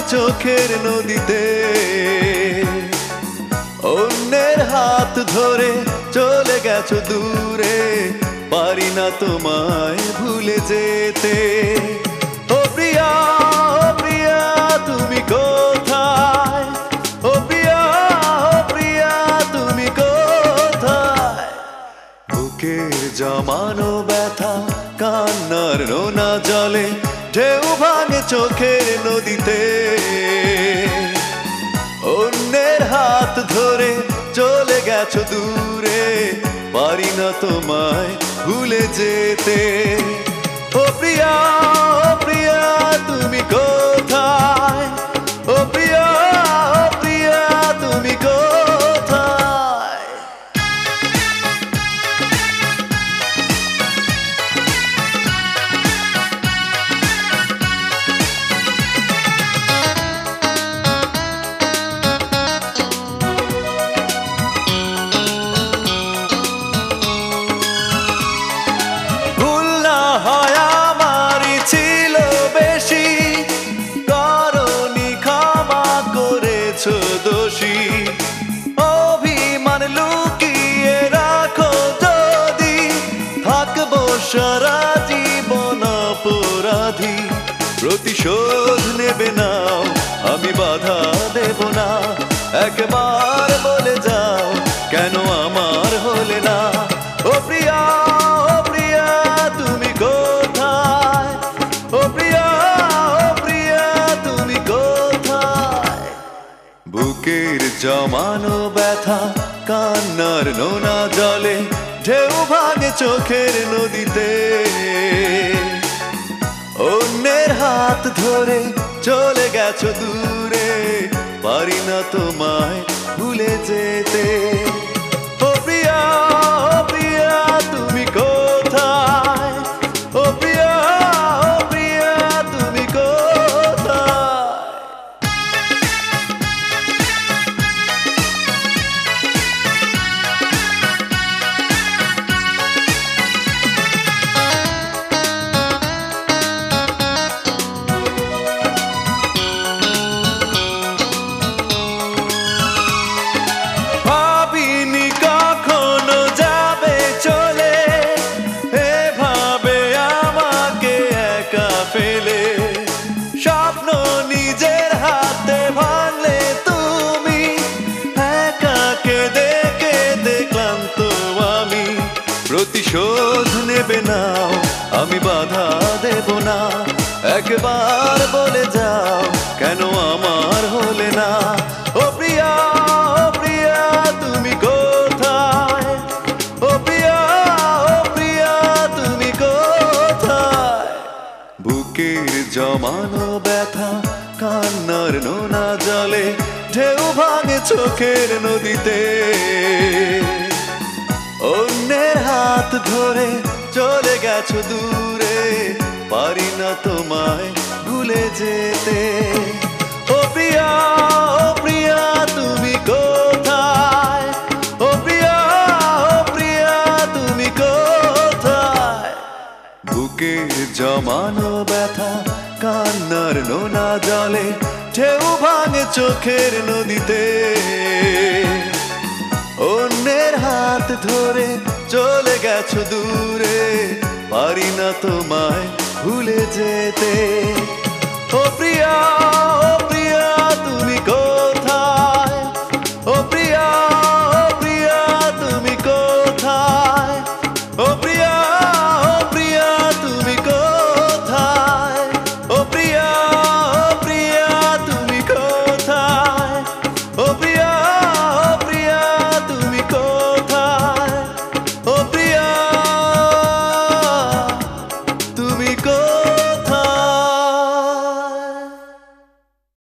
চোখের নদীতে অন্যের হাত ধরে চলে গেছো দূরে পারি না তোমায় ভুলে যেতে ও প্রিয়া তুমি কোথায় ও প্রিয়া তুমি কোথায় বুকের জমানো ব্যথা কান্নার নোনা জলে ঢেউ ভাঙে চোখের নদীতে অন্যের হাত ধরে চলে গেছো দূরে পারি না তোমায় ভুলে যেতে ও প্রিয়া তুমি কোথায় ও প্রিয়া তুমি কোথায় দোষী অভিমান লুকিয়ে রাখো যদি থাকবো সারা জীবন অপরাধী প্রতিশোধ নেবে নাও আমি বাধা দেব না একবার বলে যাও কেন আমার হলে না ও প্রিয়া তুমি কোথায় ও প্রিয়া তুমি কোথায় বুকের জমানো ব্যথা কান্নার নোনা জলে ঢেউ ভাঙে চোখের নদীতে অন্যের হাত ধরে চলে গেছো দূরে পারি না তোমায় ভুলে যেতে ও প্রিয়া তুমি কোথায় ও প্রিয়া তুমি কোথায় স্বপ্ন নিজের হাতে ভাঙলে তুমি একা কেঁদে কেঁদে ক্লান্ত আমি প্রতিশোধ নেবে নাও আমি বাধা দেব না একবার বলে যাও কেন আমার হলে না ও প্রিয়া তুমি কোথায় ও প্রিয়া তুমি কোথায় বুকের জমানো ব্যথা কান্নার নোনা জলে ঢেউ ভাঙে চোখের নদীতে অন্যের হাত ধরে চলে গেছো দূরে পারি না তোমায় ভুলে যেতে ও প্রিয়া তুমি কোথায় ও প্রিয়া তুমি কোথায় বুকের জমানো ব্যথা কান্নার নোনা জলে ঢেউ ভাঙে চোখের নদীতে অন্যের হাত ধরে চলে গেছো দূরে পারি না তোমায় ভুলে যেতে ও প্রিয়া তুমি